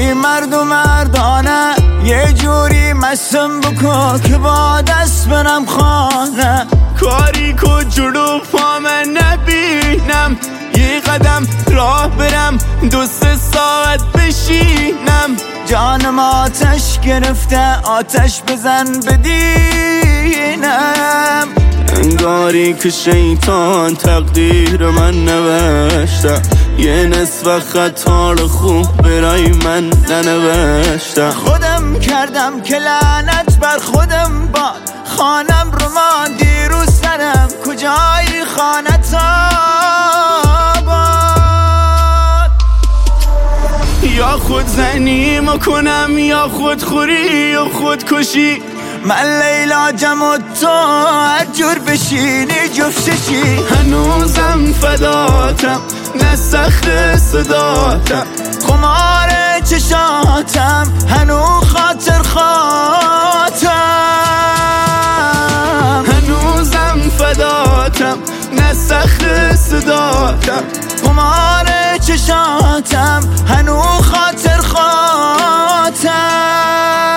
بی مرد و مردانه یه جوری مستم بکن که با دست برم خانه. کاری که جلو پام نبینم، یه قدم راه برم 2-3 ساعت بشینم. جانم آتش گرفته آتش بزن بدینم. انگاری که شیطان تقدیر من نوشته، یه نصف خطا رو خوب برای من ننوشته. خودم کردم که لعنت بر خودم باد، خانم رو ماندی رو سرم کجای خانت آباد. یا خود زنی کنم یا خود خوری یا خودکشی. من لیلاجم و تو هر جور بشینی جفتشی. هنوزم فداتم نه صخره صداتم، خمار چشاتم هنو خاطر خاطم. هنوزم فداتم نه صخره صداتم، خمار چشاتم هنو خاطر خاطم.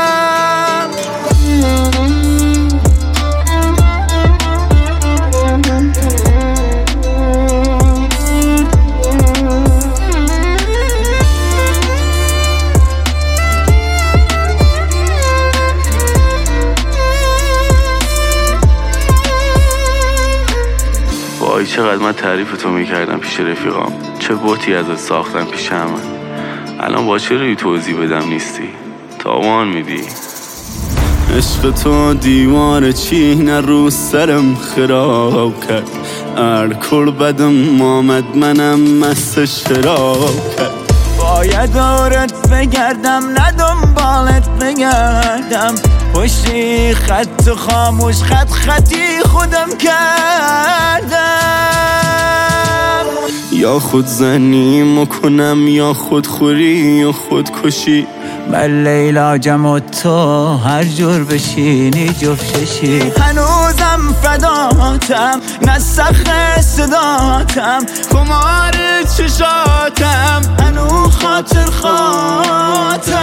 وای چقدر من تعریف تو میکردم پیش رفیقام، چه بوتی ازت ساختم پیش همه. الان با چه روی توضیح بدم نیستی، تاوان میدی. عشق تو دیوار چینه رو سرم خراب کرد، الکل بدم آمد منم مست شراب کرد. باید دورت بگردم نه دنبالت بگردم، پشتی خط خاموش خط خطی خودم کردم. یا خود زنی کنم یا خود خوری یا خودکشی. من لیلاجم و تو هر جور بشینی جفتشی. هنوزم فداتم نه صخره صداتم، خمار چشاتم هنو خاطر خاطم.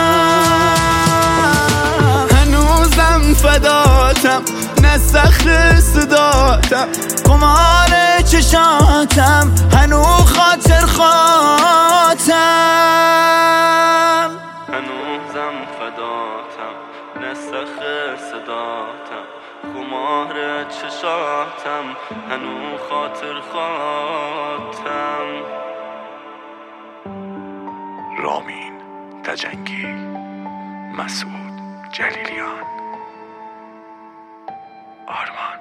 هنوزم فداتم نه صخره صداتم، خمار چشاتم هنو خاطر خاطم. هنوزم فداتم نه صخره صداتم، خمار چشاتم هنو خاطر خاطم. رامین تجنگی، مسعود جلیلیان، آرمان.